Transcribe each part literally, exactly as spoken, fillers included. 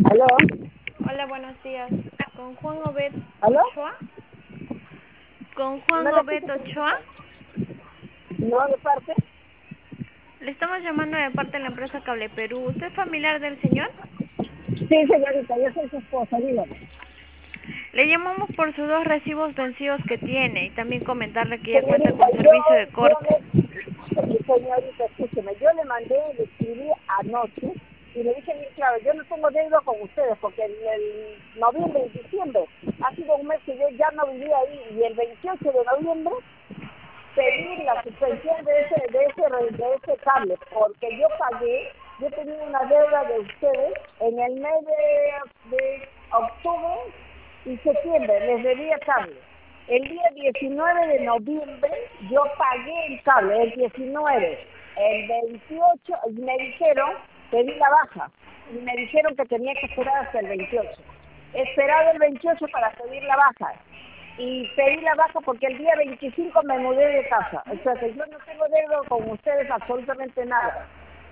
¿Aló? Hola, buenos días. ¿Con Juan Obed ¿Aló? Ochoa? ¿Con Juan ¿Me repite, Obed señorita? Ochoa? No, de parte. Le estamos llamando de parte de la empresa Cable Perú. ¿Usted es familiar del señor? Sí, señorita, yo soy su esposa, dígame. Le llamamos por sus dos recibos vencidos que tiene y también comentarle que ya cuenta Señorita, con yo, servicio de yo corte. le, señorita, escúcheme, yo le mandé, le escribí anoche y le dije bien claro, yo no tengo deuda con ustedes porque el, el noviembre y diciembre ha sido un mes que yo ya no vivía ahí y el veintiocho de noviembre pedir la suspensión de ese, de ese, re- de ese cable, porque yo pagué, yo tenía una deuda de ustedes en el mes de, de octubre y septiembre, les debía cable. El día diecinueve de noviembre yo pagué el cable, el diecinueve, el veintiocho, y me dijeron, pedí la baja, y me dijeron que tenía que esperar hasta el veintiocho. He esperado el veintiocho para pedir la baja y pedí la baja porque el día veinticinco me mudé de casa. O sea que yo no tengo deuda con ustedes absolutamente nada.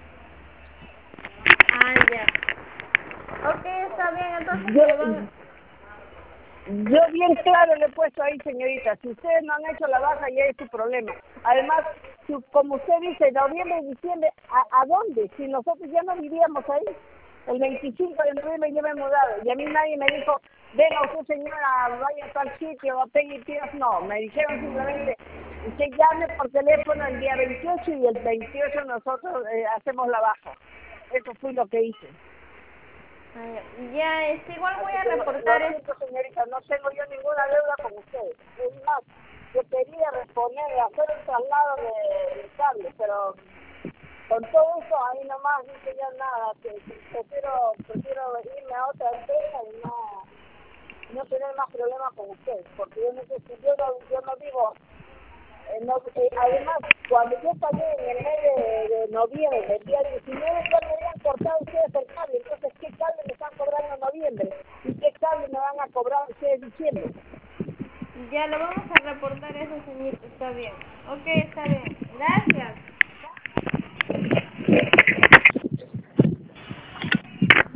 Ah, ya. Ok, está bien, entonces Yo, le van... yo bien claro le he puesto ahí, señorita, si ustedes no han hecho la baja ya es su problema. Además, si, como usted dice, noviembre y diciembre, ¿a, ¿a dónde? Si nosotros ya no vivíamos ahí. El veinticinco de noviembre yo me he mudado y a mí nadie me dijo, venga usted señora, vaya a tal sitio, pegue y pidas. No, me dijeron simplemente, usted llame por teléfono el día veintiocho y el veintiocho nosotros eh, hacemos la baja. Eso fue lo que hice. Ah, ya, ya, este, igual voy Así a que lo, reportar lo esto. siento, señorita, no tengo yo ninguna deuda con ustedes. Es más, yo quería responder, hacer el traslado de, de cable, pero con todo eso ahí nomás dice ya nada, que, que prefiero, prefiero irme a otra empresa y no, no tener más problemas con ustedes, porque yo no sé si yo no, yo no digo, eh, no, eh, además, cuando yo pagué en el mes de, de noviembre, el día diecinueve, ya me habían cortado ustedes el cable, entonces, ¿qué cable me están cobrando en noviembre? ¿Y qué cable me van a cobrar ustedes en diciembre? Ya, lo vamos a reportar eso, señorita. Está bien. Ok, está bien. Gracias.